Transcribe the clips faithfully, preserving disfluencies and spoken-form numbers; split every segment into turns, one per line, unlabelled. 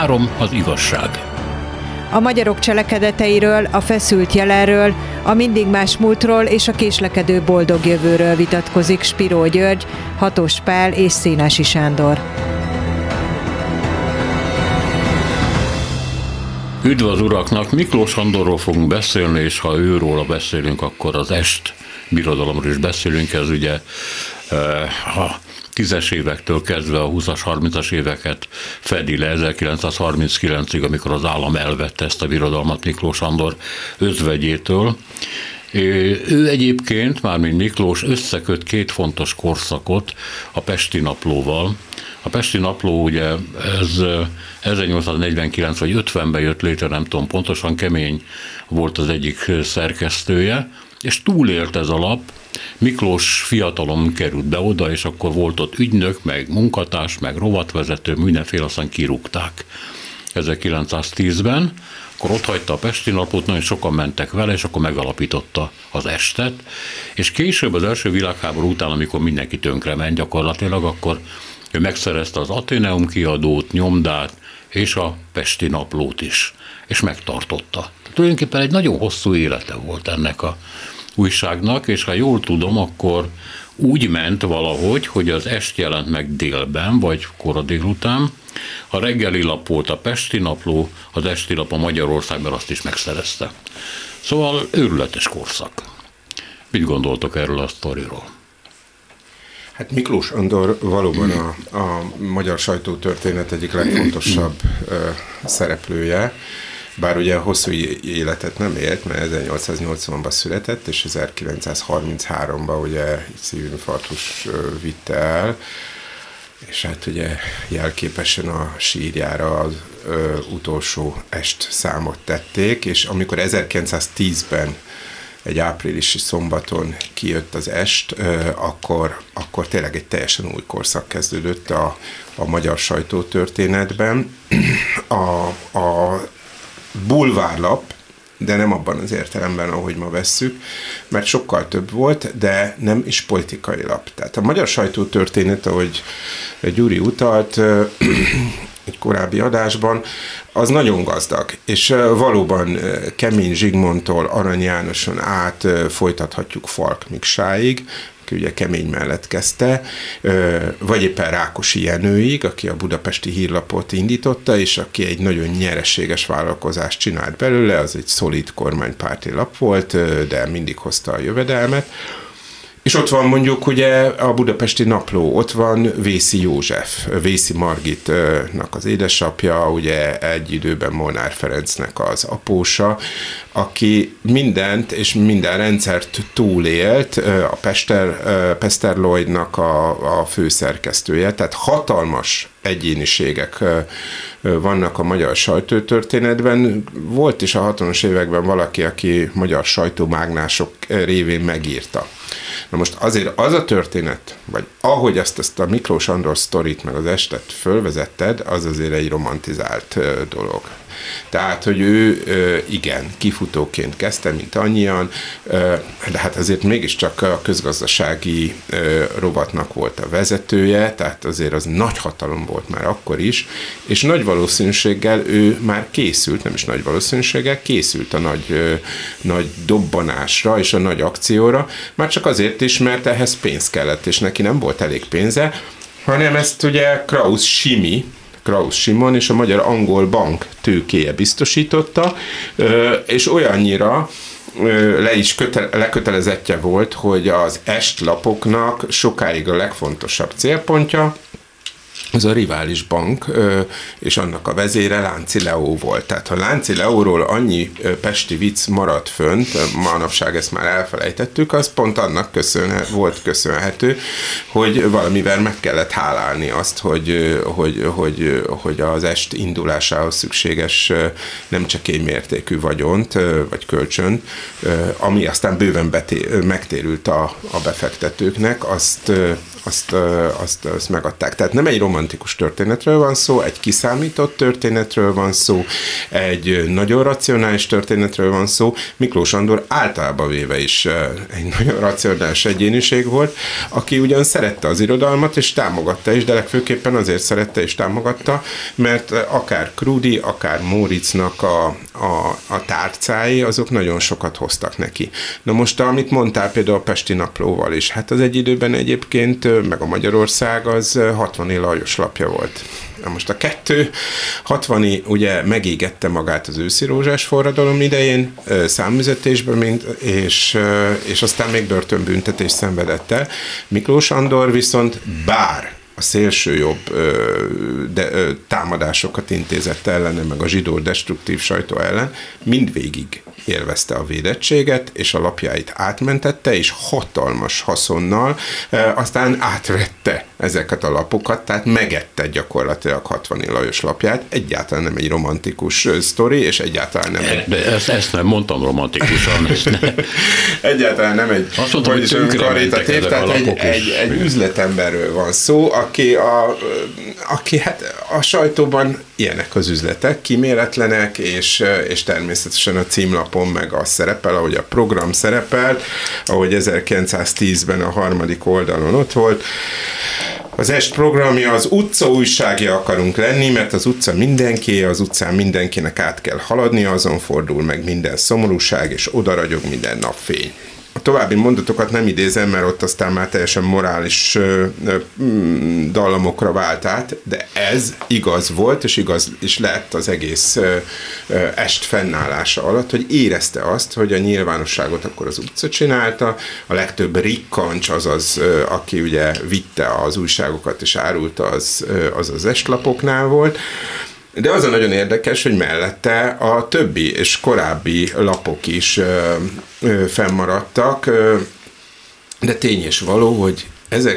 Három az igazság.
A magyarok cselekedeteiről, a feszült jelenről, a mindig más múltról és a késlekedő boldog jövőről vitatkozik Spiró György, Hatos Pál és Szénási Sándor.
Üdv az uraknak! Miklós Andorról fogunk beszélni, és ha őróla beszélünk, akkor az Est birodalomról is beszélünk. Ez ugye a tízes évektől kezdve a húszas, harmincas éveket fedi le, ezerkilencszázharminckilencig, amikor az állam elvette ezt a birodalmat Miklós Andor özvegyétől. Ő egyébként, mármint Miklós, összeköt két fontos korszakot a Pesti Naplóval. A Pesti Napló ugye ez ezernyolcszáznegyvenkilenc vagy ötvenben jött létre, nem tudom pontosan, Kemény volt az egyik szerkesztője, és túlélt ez a lap. Miklós fiatalon került be oda, és akkor volt ott ügynök, meg munkatárs, meg rovatvezető, mindenféle, aztán kirúgták ezerkilencszáztízben. Akkor ott hagyta a Pesti Naplót, nagyon sokan mentek vele, és akkor megalapította az Estet. És később az első világháború után, amikor mindenki tönkrement gyakorlatilag, akkor ő megszerezte az Atheneum kiadót, nyomdát, és a Pesti Naplót is, és megtartotta. Tulajdonképpen egy nagyon hosszú élete volt ennek a újságnak, és ha jól tudom, akkor úgy ment valahogy, hogy az Est jelent meg délben, vagy kora délután. A reggeli lap volt a Pesti Napló, az esti lap a Magyarországban, azt is megszerezte. Szóval őrületes korszak. Mit gondoltok erről a sztoriról?
Hát Miklós Andor valóban a, a magyar sajtótörténet egyik legfontosabb ö, szereplője, bár ugye hosszú életet nem élt, mert ezernyolcszáznyolcvanban született, és ezerkilencszázharminchárom ugye szívinfarktus vitte el, és hát ugye jelképesen a sírjára az ö, utolsó Est számot tették, és amikor ezerkilencszáztízben egy áprilisi szombaton kijött az Est, akkor, akkor tényleg egy teljesen új korszak kezdődött a, a magyar sajtótörténetben. A, a bulvárlap, de nem abban az értelemben, ahogy ma vesszük, mert sokkal több volt, de nem is politikai lap. Tehát a magyar sajtótörténet, ahogy Gyuri utalt egy korábbi adásban, az nagyon gazdag, és valóban Kemény Zsigmondtól Arany Jánoson át folytathatjuk Falk Miksáig, aki ugye Kemény mellett kezdte, vagy éppen Rákosi Jenőig, aki a Budapesti Hírlapot indította, és aki egy nagyon nyereséges vállalkozást csinált belőle, az egy szolid kormánypárti lap volt, de mindig hozta a jövedelmet. És ott van mondjuk ugye a Budapesti Napló, ott van Vészi József, Vészi Margitnak az édesapja, ugye egy időben Molnár Ferencnek az apósa, aki mindent és minden rendszert túlélt, a Pester, Pester Lloydnak a, a főszerkesztője, tehát hatalmas egyéniségek vannak a magyar sajtótörténetben. Volt is a hatvanas években valaki, aki magyar sajtómágnások révén megírta. Na most azért az a történet, vagy ahogy ezt, ezt a Miklós Andor sztorit meg az Estet fölvezetted, az azért egy romantizált dolog. Tehát, hogy ő igen, kifutóként kezdte, mint annyian, de hát azért mégiscsak a közgazdasági rovatnak volt a vezetője, tehát azért az nagy hatalom volt már akkor is, és nagy valószínűséggel ő már készült, nem is nagy valószínűséggel, készült a nagy, nagy dobbanásra és a nagy akcióra, már csak azért is, mert ehhez pénz kellett, és neki nem volt elég pénze, hanem ezt ugye Krausz Simi, Krausz Simon és a Magyar Angol Bank tőkéje biztosította, és olyannyira le is köte- lekötelezettje volt, hogy az Est lapoknak sokáig a legfontosabb célpontja az a rivális bank, és annak a vezére Lánci Leó volt. Tehát ha Lánci Leóról annyi pesti vicc maradt fönt, manapság ezt már elfelejtettük, az pont annak köszönhe, volt köszönhető, hogy valamivel meg kellett hálálni azt, hogy, hogy, hogy, hogy az Est indulásához szükséges nem csak egy mértékű vagyont, vagy kölcsönt, ami aztán bőven beté- megtérült a, a befektetőknek, azt, azt, azt, azt megadták. Tehát nem egy romantikus történetről van szó, egy kiszámított történetről van szó, egy nagyon racionális történetről van szó. Miklós Andor általában véve is egy nagyon racionális egyéniség volt, aki ugyan szerette az irodalmat, és támogatta is, de legfőképpen azért szerette és támogatta, mert akár Krúdy, akár Móricznak a, a, a tárcái, azok nagyon sokat hoztak neki. Na most, amit mondtál például a Pesti Naplóval is, hát az egy időben egyébként, meg a Magyarország az hatvani Lajos lapja volt. Na most a kettő hatvani ugye megégette magát az őszi rózsás forradalom idején számüzetésben, mint, és, és aztán még börtönbüntetést szenvedett el. Miklós Andor viszont bár a szélsőjobb de, ö, támadásokat intézett ellene, meg a zsidó destruktív sajtó ellen, mindvégig élvezte a védettséget, és a lapjáit átmentette, és hatalmas haszonnal e, aztán átvette ezeket a lapokat, tehát megette gyakorlatilag hatvani Lajos lapját. Egyáltalán nem egy romantikus sztori, és egyáltalán nem egy...
De ezt, ezt nem mondtam romantikusan. Ne.
Egyáltalán nem egy...
Azt mondtam, hogy
karitatív, tehát egy, egy, egy üzletemberről van szó, aki, a, aki hát a sajtóban ilyenek az üzletek, kiméletlenek, és, és természetesen a címlapon meg az szerepel, ahogy a program szerepelt, ahogy ezerkilencszáztízben a harmadik oldalon ott volt. Az Est programja az utca újságja akarunk lenni, mert az utca mindenki, az utcán mindenkinek át kell haladni, azon fordul meg minden szomorúság, és oda ragyog minden napfény. A további mondatokat nem idézem, mert ott aztán már teljesen morális ö, ö, dallamokra vált át, de ez igaz volt, és igaz is lett az egész ö, ö, Est fennállása alatt, hogy érezte azt, hogy a nyilvánosságot akkor az utca csinálta, a legtöbb rikkancs, azaz, ö, aki ugye vitte az újságokat és árulta, az ö, az, az estlapoknál volt. De az a nagyon érdekes, hogy mellette a többi és korábbi lapok is ö, ö, fennmaradtak, ö, de tény és való, hogy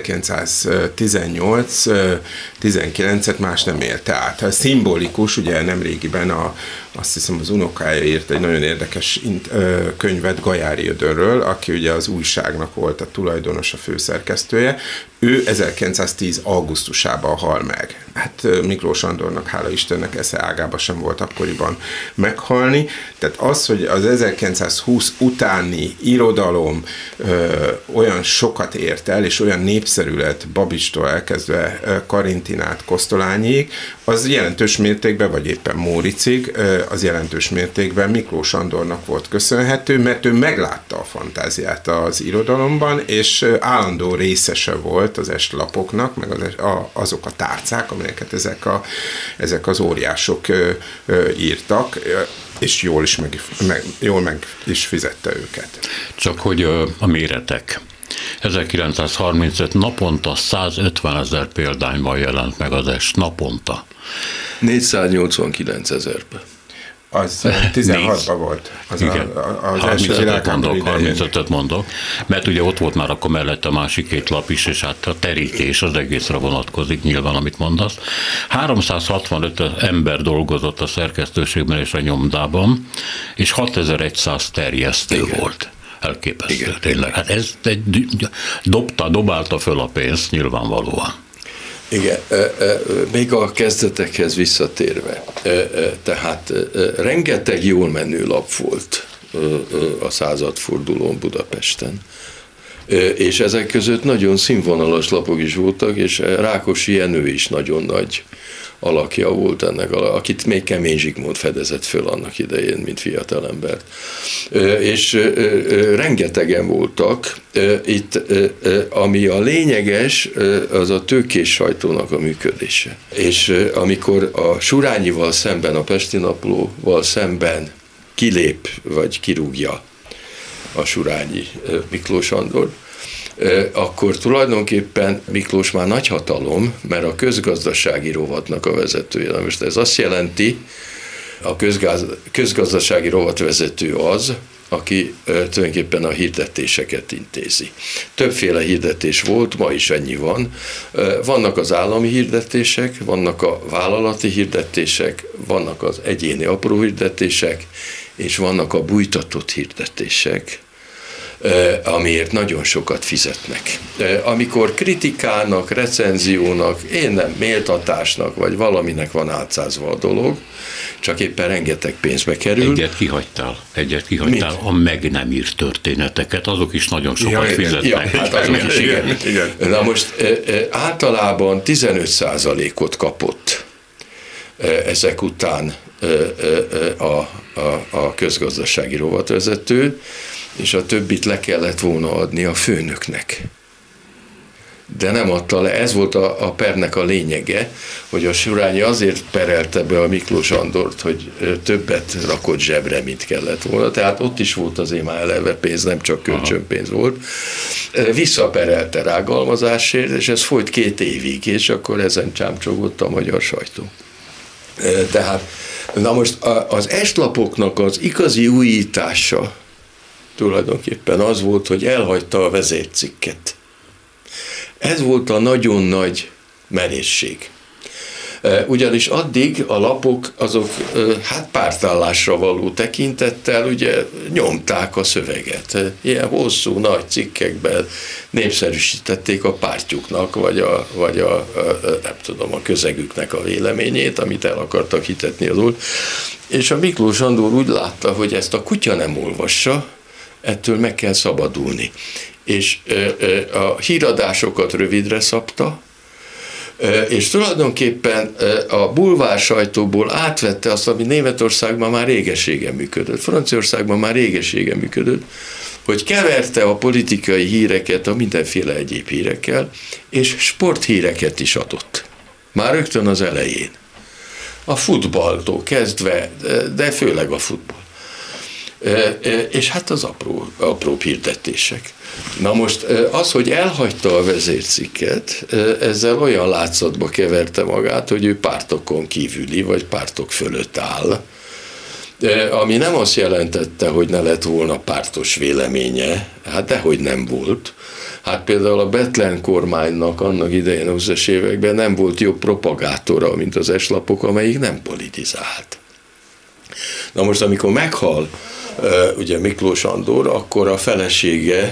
ezerkilencszáztizennyolc tizenkilencet más nem élte át. A szimbolikus, ugye nemrégiben a, azt hiszem az unokája írt egy nagyon érdekes könyvet Gajári Ödönről, aki ugye az újságnak volt a tulajdonos, a főszerkesztője. Ő ezerkilencszáztíz augusztusában hal meg. Hát Miklós Andornak, hála Istennek, esze ágába sem volt akkoriban meghalni. Tehát az, hogy az ezerkilencszázhúsz utáni irodalom ö, olyan sokat ért el, és olyan népszerű lett Babistól elkezdve Karintin át Kosztolányig, az jelentős mértékben, vagy éppen Móriczig, az jelentős mértékben Miklós Andornak volt köszönhető, mert ő meglátta a fantáziát az irodalomban, és állandó részese volt az estlapoknak, meg az, a, azok a tárcák, amelyeket ezek, a, ezek az óriások ö, ö, írtak, és jól is meg, meg, jól meg is fizette őket.
Csak hogy a méretek. ezerkilencszázharmincöt naponta százötvenezer példányban jelent meg az Est, naponta.
négyszáznyolcvankilenc ezerben.
Az tizenhatban volt. Az,
igen.
A, az első világháború idején.
harmincötöt mondok, mert ugye ott volt már akkor mellett a másik két lap is, és hát a terítés az egészre vonatkozik nyilván, amit mondasz. háromszázhatvanöt ember dolgozott a szerkesztőségben és a nyomdában, és hatezer-száz terjesztő igen. volt. Elképesztő, igen. Tényleg. Hát ez egy, dobta, dobálta föl a pénzt nyilvánvalóan.
Igen, még a kezdetekhez visszatérve, tehát rengeteg jól menő lap volt a századfordulón Budapesten, és ezek között nagyon színvonalas lapok is voltak, és Rákosi Jenő is nagyon nagy alakja volt ennek, akit még Kemény Zsigmond fedezett föl annak idején, mint fiatalembert. És rengetegen voltak. Itt, ami a lényeges, az a tőkés sajtónak a működése. És amikor a Surányival szemben, a Pesti Naplóval szemben kilép, vagy kirúgja a Surányi Miklós Andor, akkor tulajdonképpen Miklós már nagyhatalom, mert a közgazdasági rovatnak a vezetője. Na most ez azt jelenti, a közgáz, közgazdasági rovatvezető az, aki tulajdonképpen a hirdetéseket intézi. Többféle hirdetés volt, ma is ennyi van. Vannak az állami hirdetések, vannak a vállalati hirdetések, vannak az egyéni apró hirdetések, és vannak a bújtatott hirdetések. amiért nagyon sokat fizetnek. Amikor kritikának, recenziónak, én nem, méltatásnak, vagy valaminek van álcázva a dolog, csak éppen rengeteg pénzbe kerül.
Egyet kihagytál, egyet kihagytál, Mit? a meg nem írt történeteket, azok is nagyon sokat ja, fizetnek.
Ja, hát azok is, igen. igen. Na most általában tizenöt százalékot kapott ezek után a, a, a közgazdasági rovatvezető, és a többit le kellett volna adni a főnöknek. De nem adta le. Ez volt a, a pernek a lényege, hogy a Surányi azért perelte be a Miklós Andort, hogy többet rakott zsebre, mint kellett volna. Tehát ott is volt azért már eleve pénz, nem csak kölcsönpénz volt. Visszaperelte rágalmazásért, és ez folyt két évig, és akkor ezen csámcsogott a magyar sajtó. Tehát, na most az estlapoknak az igazi újítása tulajdonképpen az volt, hogy elhagyta a vezércikket. Ez volt a nagyon nagy merészség. Ugyanis addig a lapok azok hát pártállásra való tekintettel ugye nyomták a szöveget. Ilyen hosszú, nagy cikkekben népszerűsítették a pártjuknak, vagy a, vagy a, a nem tudom, a közegüknek a véleményét, amit el akartak hitetni az úr. És a Miklós Andor úgy látta, hogy ezt a kutya nem olvassa, ettől meg kell szabadulni. És a híradásokat rövidre szabta, és tulajdonképpen a bulvár sajtóból átvette azt, ami Németországban már régeségen működött, Franciaországban már régeségen működött, hogy keverte a politikai híreket a mindenféle egyéb hírekkel, és sporthíreket is adott. Már rögtön az elején. A futballtól kezdve, de főleg a futball. És hát az apró, apró hirdetések. Na most az, hogy elhagyta a vezércikket, ezzel olyan látszatba keverte magát, hogy ő pártokon kívüli, vagy pártok fölött áll, ami nem azt jelentette, hogy ne lett volna pártos véleménye, hát dehogy nem volt. Hát például a Bethlen kormánynak annak idején a húszas években nem volt jobb propagátora, mint az eslapok, amelyik nem politizált. Na most, amikor meghal ugye Miklós Andor, akkor a felesége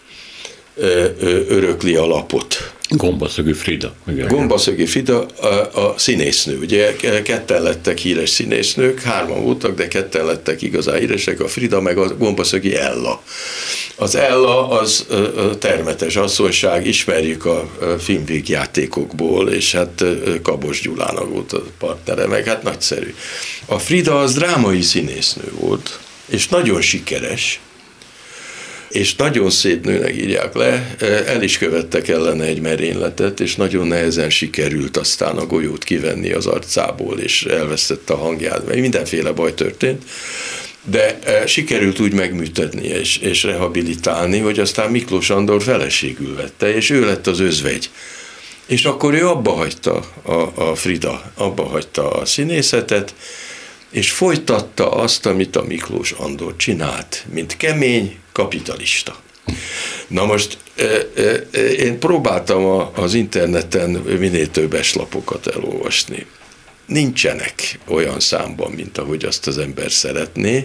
örökli a lapot.
Gombaszögi Frida.
Igen. Gombaszögi Frida a, a színésznő. Ugye ketten lettek híres színésznők, hárman voltak, de ketten lettek igazán híresek, a Frida meg a Gombaszögi Ella. Az Ella az termetes asszonyság, ismerjük a filmvígjátékokból, és hát Kabos Gyulának volt a partnere, meg hát nagyszerű. A Frida az drámai színésznő volt, és nagyon sikeres, és nagyon szép nőnek írják le, el is követtek ellene egy merényletet, és nagyon nehezen sikerült aztán a golyót kivenni az arcából, és elvesztette a hangját, mert mindenféle baj történt, de sikerült úgy megműtetni és, és rehabilitálni, hogy aztán Miklós Andor feleségül vette, és ő lett az özvegy. És akkor ő abba hagyta a, a Frida, abba hagyta a színészetet, és folytatta azt, amit a Miklós Andor csinált, mint kemény kapitalista. Na most én próbáltam az interneten minél több eslapokat elolvasni. Nincsenek olyan számban, mint ahogy azt az ember szeretné,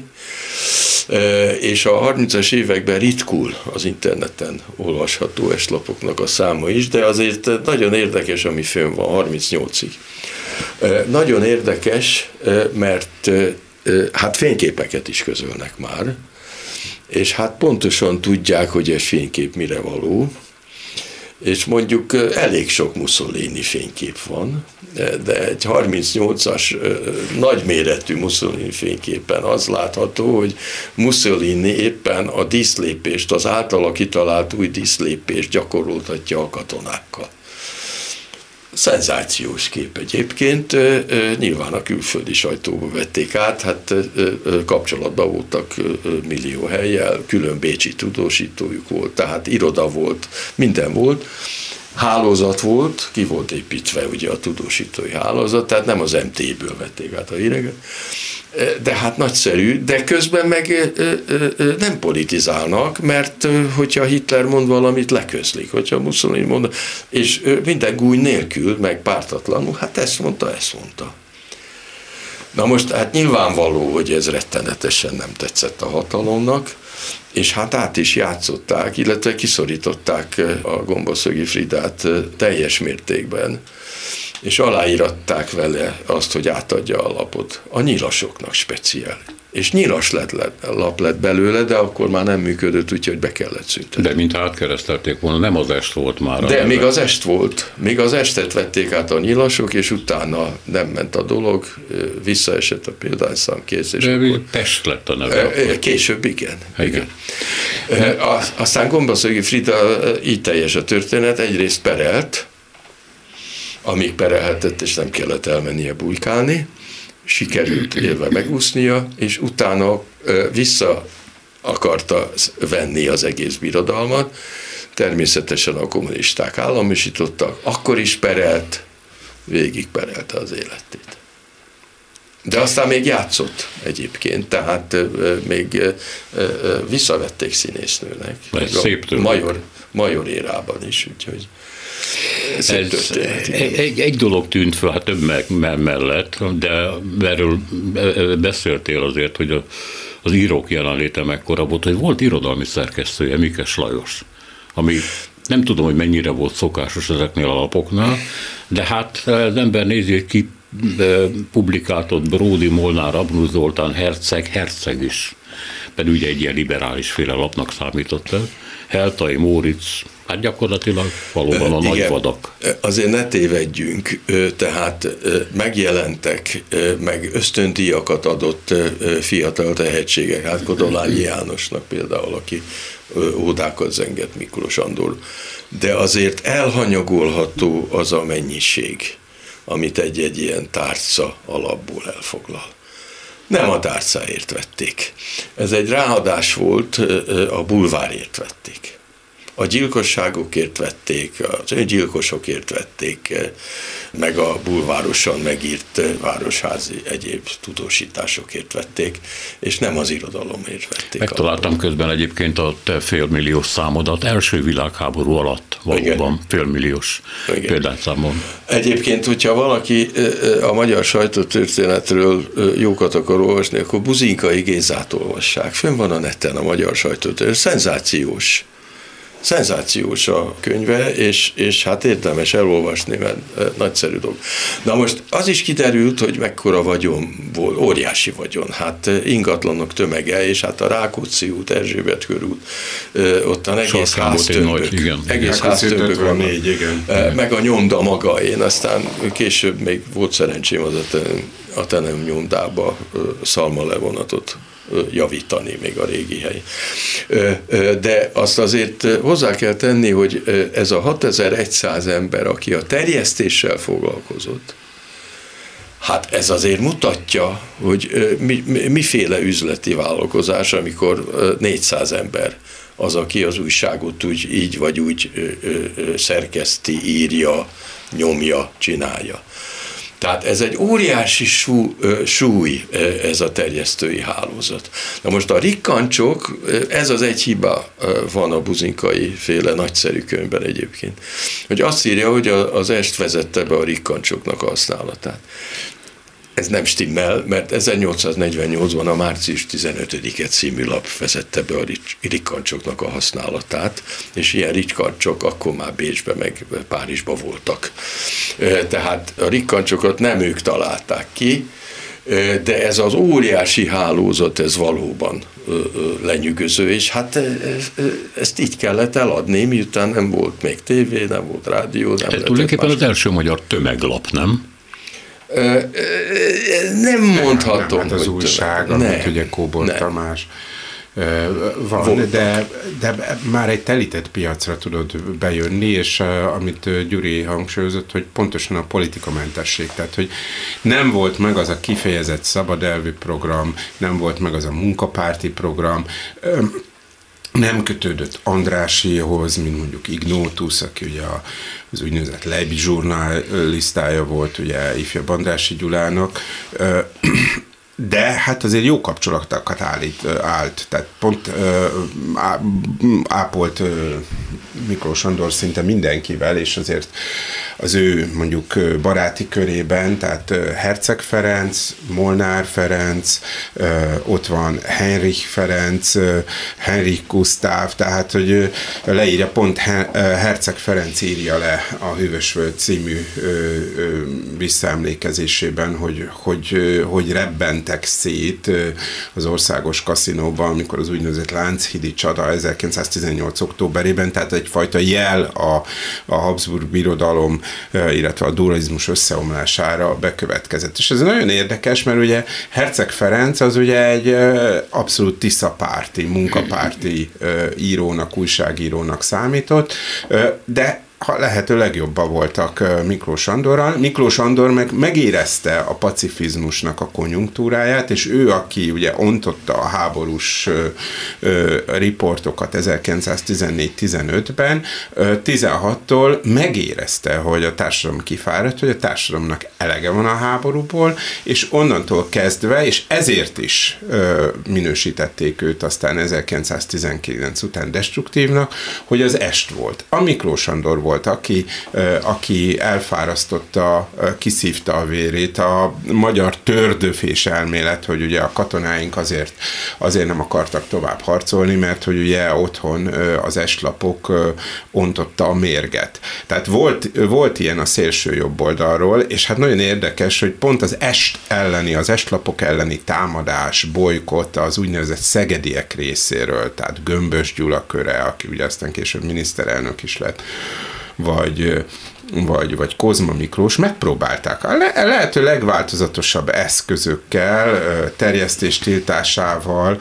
és a harmincas években ritkul az interneten olvasható eslapoknak a száma is, de azért nagyon érdekes, ami fönn van harmincnyolcig. Nagyon érdekes, mert hát fényképeket is közölnek már, és hát pontosan tudják, hogy ez fénykép mire való, és mondjuk elég sok Mussolini fénykép van, de egy harmincnyolcas nagyméretű Mussolini fényképen az látható, hogy Mussolini éppen a díszlépést, az általa kitalált új díszlépést gyakoroltatja a katonákkal. Szenzációs kép egyébként, nyilván a külföldi sajtóba vették át, hát kapcsolatban voltak millió hellyel, külön bécsi tudósítójuk volt, tehát iroda volt, minden volt, hálózat volt, ki volt építve ugye a tudósítói hálózat, tehát nem az em té ből vették át a híreket, de hát nagyszerű, de közben meg nem politizálnak, mert hogyha Hitler mond valamit, leközlik, hogyha Mussolini mond, és minden gúny nélkül, meg pártatlanul, hát ezt mondta, ezt mondta. Na most hát nyilvánvaló, hogy ez rettenetesen nem tetszett a hatalomnak, és hát át is játszották, illetve kiszorították a Gombaszögi Fridát teljes mértékben, és aláíratták vele azt, hogy átadja a lapot. A nyilasoknak speciál. És nyilas lett, lett, lap lett belőle, de akkor már nem működött, úgyhogy be kellett szüntetni.
De mintha átkeresztelték volna, nem az est volt már.
De még az est volt. Még az estet vették át a nyilasok, és utána nem ment a dolog, visszaesett a példányszám kész. És
de
akkor...
Pest lett a neve.
Később igen.
igen.
igen. Aztán Gombaszögi Frida, így teljes a történet, egyrészt perelt, amíg perelhetett, és nem kellett elmennie bujkálni, sikerült élve megúsznia, és utána vissza akarta venni az egész birodalmat. Természetesen a kommunisták államosítottak, akkor is perelt, végig perelte az életét. De aztán még játszott egyébként, tehát még visszavették színésznőnek.
Szép
major, major érában is, úgyhogy
Ez egy, egy dolog tűnt fel, hát több me- me- mellett, de erről beszéltél azért, hogy a, az írók jelenléte mekkora volt, hogy volt irodalmi szerkesztője, Mikes Lajos, ami nem tudom, hogy mennyire volt szokásos ezeknél a lapoknál, de hát az ember nézi, hogy ki publikáltott Bródi, Molnár, Abnus Zoltán, Herceg, Herceg is, pedig ugye egy ilyen liberális féle lapnak számított el, Heltai, Móricz, hát gyakorlatilag valóban a nagy vadak.
Azért ne tévedjünk, tehát megjelentek, meg ösztöndíjakat adott fiatal tehetségek, hát Kodolányi Jánosnak például, aki ódákat zengett Miklós Andor, de azért elhanyagolható az a mennyiség, amit egy-egy ilyen tárca alapból elfoglal. Nem a tárcáért vették. Ez egy ráadás volt, a bulvárért vették. A gyilkosságokért vették, az öngyilkosokért vették, meg a bulvárosan megírt városházi egyéb tudósításokért vették, és nem az irodalomért vették.
Megtaláltam alapból. Közben egyébként a te félmilliós számodat, első világháború alatt valóban igen. félmilliós példányszámon.
Egyébként, hogyha valaki a magyar sajtótörténetről jókat akar olvasni, akkor Buzinkai Gézát olvassák. Fönn van a neten a magyar sajtótörténet, szenzációs. Szenzációs a könyve, és, és hát érdemes elolvasni, mert nagyszerű dolog. Na most az is kiderült, hogy mekkora vagyon volt, óriási vagyon, hát ingatlanok tömege, és hát a Rákóczi út, Erzsébet körút, ottan egész háztömbök, egész háztömbök van, meg a nyomda maga. Én aztán később még volt szerencsém az a Tenem nyomdába szalmalevonatot javítani még a régi hely. De azt azért hozzá kell tenni, hogy ez a hatezer-száz ember, aki a terjesztéssel foglalkozott, hát ez azért mutatja, hogy mi, miféle üzleti vállalkozás, amikor négyszáz ember az, aki az újságot úgy, így vagy úgy szerkeszti, írja, nyomja, csinálja. Tehát ez egy óriási sú, súly, ez a terjesztői hálózat. Na most a rikkancsok, ez az egy hiba van a Buzinkai féle nagyszerű könyvben egyébként, hogy azt írja, hogy az est vezette be a rikkancsoknak a használatát. Ez nem stimmel, mert ezernyolcszáznegyvennyolcban a március tizenötödike című lap vezette be a rikkancsoknak a használatát, és ilyen rikkancsok akkor már Bécsbe meg Párizsba voltak. Tehát a rikkancsokat nem ők találták ki, de ez az óriási hálózat, ez valóban lenyűgöző, és hát ezt így kellett eladni, miután nem volt még tévé, nem volt rádió. Nem
ez tulajdonképpen az első magyar tömeglap, nem?
Nem mondhatom.
Nem, hát az újság, amit ne, ugye Kóbor ne. Tamás van, de, de már egy telített piacra tudod bejönni, és uh, amit Gyuri hangsúlyozott, hogy pontosan a politikamentesség, tehát hogy nem volt meg az a kifejezett szabadelvű program, nem volt meg az a munkapárti program, um, nem kötődött Andrássy-hoz, mint mondjuk Ignótus, aki ugye az úgynevezett Leibniz zsurnalistája volt, ugye ifjabb Andrássy Gyulának, de hát azért jó kapcsolatokat állít, állt, tehát pont ápolt Miklós Andor szinte mindenkivel, és azért az ő mondjuk baráti körében, tehát Herceg Ferenc, Molnár Ferenc, ott van Henrich Ferenc, Henrich Gusztáv, tehát hogy leírja, pont Herceg Ferenc írja le a Hűvösvölgy című visszaemlékezésében, hogy, hogy, hogy rebbentek szét az országos kaszinóban, amikor az úgynevezett Lánchídi csata ezerkilencszáztizennyolc októberében, tehát egyfajta jel a, a Habsburg birodalom, illetve a dualizmus összeomlására bekövetkezett. És ez nagyon érdekes, mert ugye Herceg Ferenc az ugye egy abszolút tiszapárti, munkapárti írónak, újságírónak számított, de ha lehető legjobban voltak Miklós Andorral. Miklós Andor meg megérezte a pacifizmusnak a konjunktúráját, és ő, aki ugye ontotta a háborús ö, ö, riportokat ezerkilencszáztizennégy tizenötben, tizenhattól megérezte, hogy a társadalom kifáradt, hogy a társadalomnak elege van a háborúból, és onnantól kezdve, és ezért is ö, minősítették őt aztán ezerkilencszáztizenkilenc után destruktívnak, hogy az est volt. A Miklós Andor volt, aki, aki elfárasztotta, kiszívta a vérét, a magyar tördöfés elmélet, hogy ugye a katonáink azért, azért nem akartak tovább harcolni, mert hogy ugye otthon az estlapok ontotta a mérget. Tehát volt, volt ilyen a szélső jobb oldalról, és hát nagyon érdekes, hogy pont az est elleni, az estlapok elleni támadás, bolykott az úgynevezett szegediek részéről, tehát Gömbös Gyula köre, aki ugye aztán később miniszterelnök is lett, vagy, vagy, vagy Kozma Miklós megpróbálták a le, lehető legváltozatosabb eszközökkel, terjesztés tiltásával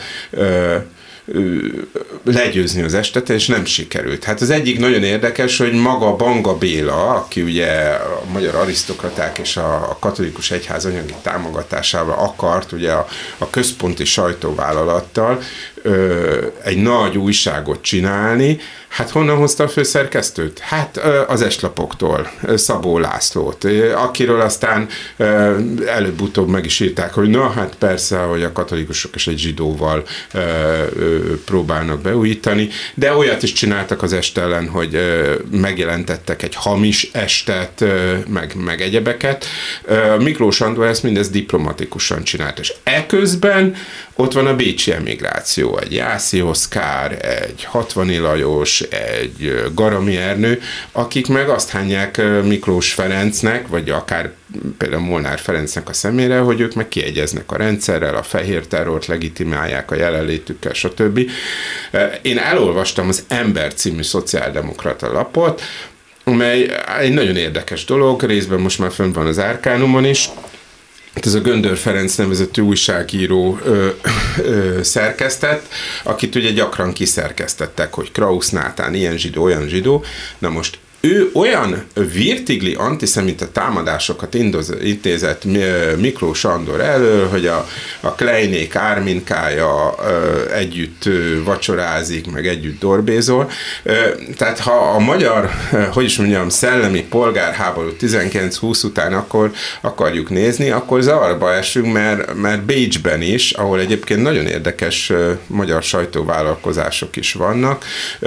legyőzni az estet, és nem sikerült. Hát az egyik nagyon érdekes, hogy maga Banga Béla, aki ugye a magyar arisztokraták és a, a katolikus egyház anyagi támogatásával akart ugye a, a központi sajtóvállalattal ö, egy nagy újságot csinálni. Hát honnan hozta a főszerkesztőt? Hát az estlapoktól, Szabó Lászlót, akiről aztán előbb-utóbb meg is írták, hogy na, hát persze, hogy a katolikusok és egy zsidóval próbálnak beújítani, de olyat is csináltak az est ellen, hogy megjelentettek egy hamis estet, meg, meg egyebeket. Miklós Andor ezt mindezt diplomatikusan csinált, és eközben ott van a bécsi emigráció, egy Jászi Oszkár, egy Hatvani Lajos, egy Garami Ernő, akik meg azt hányják Miklós Ferencnek, vagy akár például Molnár Ferencnek a szemére, hogy ők meg kiegyeznek a rendszerrel, a fehér terrort legitimálják a jelenlétükkel, stb. Én elolvastam az Ember című szociáldemokrata lapot, amely egy nagyon érdekes dolog, részben most már fönn van az Arkánumon is. Ez a Göndör Ferenc nevezetű újságíró ö, ö, szerkesztett, akit ugye gyakran kiszerkesztettek, hogy Krausz Nátán, ilyen zsidó, olyan zsidó. Na most ő olyan virtigli antiszemita támadásokat indoz, intézett Miklós Andor elől, hogy a, a Kleinék Árminkája együtt vacsorázik, meg együtt dorbézol. Tehát ha a magyar, hogy is mondjam, szellemi polgárháború tizenkilenc húsz után akkor akarjuk nézni, akkor zavarba esünk, mert, mert Bécsben is, ahol egyébként nagyon érdekes magyar sajtóvállalkozások is vannak,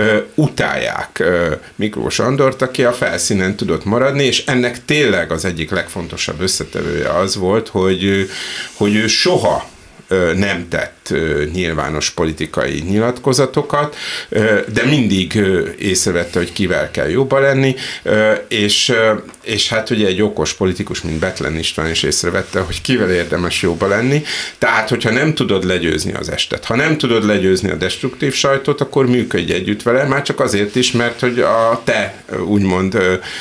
utálják Miklós Andort, aki a felszínen tudott maradni, és ennek tényleg az egyik legfontosabb összetevője az volt, hogy, hogy ő soha nem tett nyilvános politikai nyilatkozatokat, de mindig észrevette, hogy kivel kell jobba lenni, és, és hát ugye egy okos politikus, mint Bethlen István is észrevette, hogy kivel érdemes jobba lenni, tehát hogyha nem tudod legyőzni az estet, ha nem tudod legyőzni a destruktív sajtót, akkor működj együtt vele, már csak azért is, mert hogy a te úgymond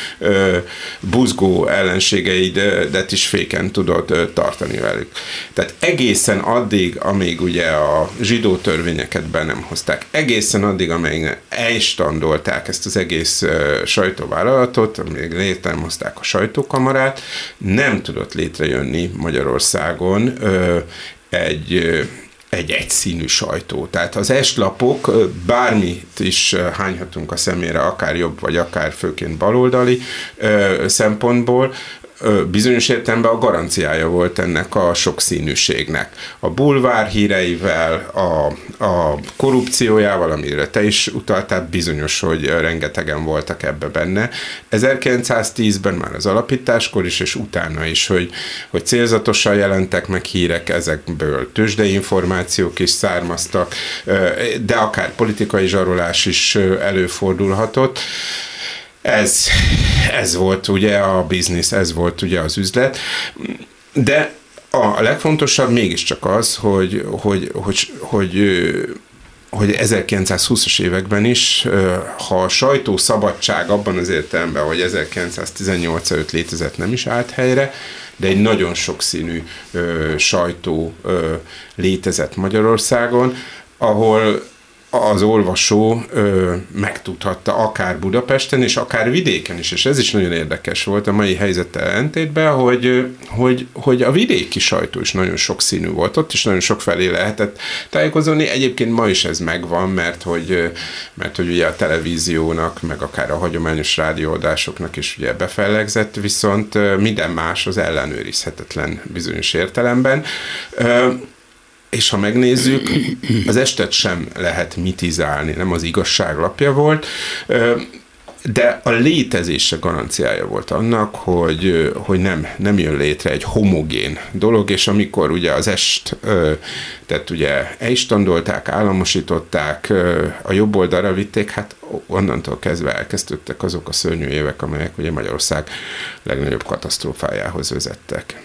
buzgó ellenségeidet is féken tudod tartani velük. Tehát egészen addig, amíg ugye a zsidó törvényeket be nem hozták, egészen addig, amíg elstandolták ezt az egész uh, sajtóvállalatot, amíg létrehozták a sajtókamarát, nem tudott létrejönni Magyarországon uh, egy uh, egy egyszínű sajtó. Tehát az estlapok, bármit is hányhatunk a szemére, akár jobb, vagy akár főként baloldali uh, szempontból, bizonyos értelemben a garanciája volt ennek a sokszínűségnek. A bulvár híreivel, a, a korrupciójával, amire te is utaltál, bizonyos, hogy rengetegen voltak ebbe benne. ezerkilencszáztízben már az alapításkor is, és utána is, hogy, hogy célzatosan jelentek meg hírek, ezekből tőzsdei információk is származtak, de akár politikai zsarolás is előfordulhatott. Ez, ez volt ugye a biznisz, ez volt ugye az üzlet, de a legfontosabb mégiscsak az, hogy, hogy, hogy, hogy, hogy ezerkilencszázhúszas években is, ha a sajtószabadság abban az értelemben, hogy ezerkilencszáztizennyolc előtt létezett, nem is állt helyre, de egy nagyon sokszínű ö, sajtó ö, létezett Magyarországon, ahol az olvasó ö, megtudhatta akár Budapesten, és akár vidéken is, és ez is nagyon érdekes volt a mai helyzettel ellentétben, hogy, hogy, hogy a vidéki sajtó is nagyon sokszínű volt, ott is nagyon sokfelé lehetett tájékozódni. Egyébként ma is ez megvan, mert hogy, mert hogy ugye a televíziónak, meg akár a hagyományos rádióadásoknak is ugye befellegzett, viszont minden más az ellenőrizhetetlen bizonyos értelemben. És ha megnézzük, az estet sem lehet mitizálni, nem az igazság lapja volt, de a létezése garanciája volt annak, hogy, hogy nem, nem jön létre egy homogén dolog, és amikor ugye az est, tehát ugye eistandolták, államosították, a jobb oldalra vitték, hát onnantól kezdve elkezdődtek azok a szörnyű évek, amelyek ugye Magyarország legnagyobb katasztrófájához vezettek.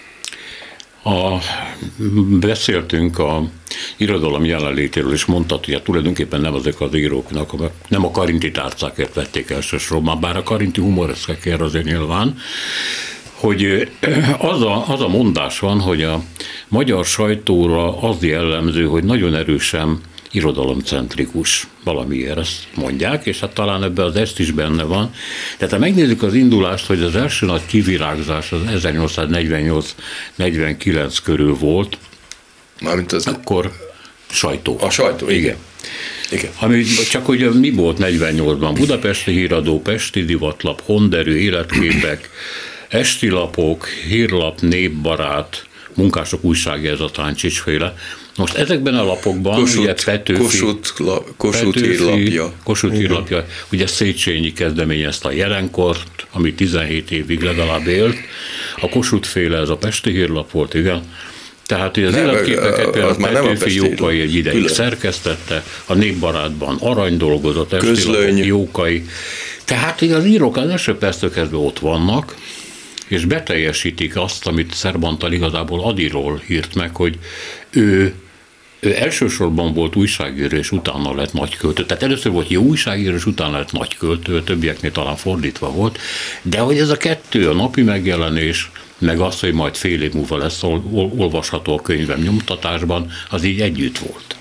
A, beszéltünk a irodalom jelenlétéről, és mondtad, hogy tulajdonképpen nem azok az íróknak, nem a karinti tárcákért vették elsősorban, bár a karinti humoreszkekért azért nyilván, hogy az a, az a mondás van, hogy a magyar sajtóra az jellemző, hogy nagyon erősen irodalomcentrikus, valamiért ezt mondják, és hát talán ebben az ezt is benne van. Tehát ha megnézzük az indulást, hogy az első nagy kivirágzás az ezernyolcszáznegyvennyolc negyvenkilenc körül volt,
mármint az
akkor sajtó.
A sajtó, igen. igen. igen.
Ami csak ugye mi volt negyvennyolcban? Budapesti Híradó, Pesti Divatlap, Honderő, Életképek, Esti Lapok, Hírlap, Népbarát, Munkások újságja, ez a Táncsicsféle. Most ezekben a lapokban
Kossuth,
ugye Petőfi,
Kossuth, la, Kossuth hírlapja.
Kossuth hírlapja, ugye Széchenyi kezdeményezte a Jelenkort, ami tizenhét évig legalább élt. A Kossuth-féle ez a Pesti Hírlap volt, igen. Tehát ugye az nem, életképeket például Petőfi Jókai egy ideig külön szerkesztette, a Népbarátban Arany dolgozott, Esti Lapok, Jókai. Tehát ugye az írók az első perctől kezdve ott vannak, és beteljesítik azt, amit Szerbantal igazából Adiról írt meg, hogy ő, ő elsősorban volt újságíró, és utána lett nagyköltő. Tehát először volt jó újságíró, és utána lett nagyköltő, a többieknél talán fordítva volt, de hogy ez a kettő, a napi megjelenés, meg az, hogy majd fél év múlva lesz olvasható a könyvem nyomtatásban, az így együtt volt.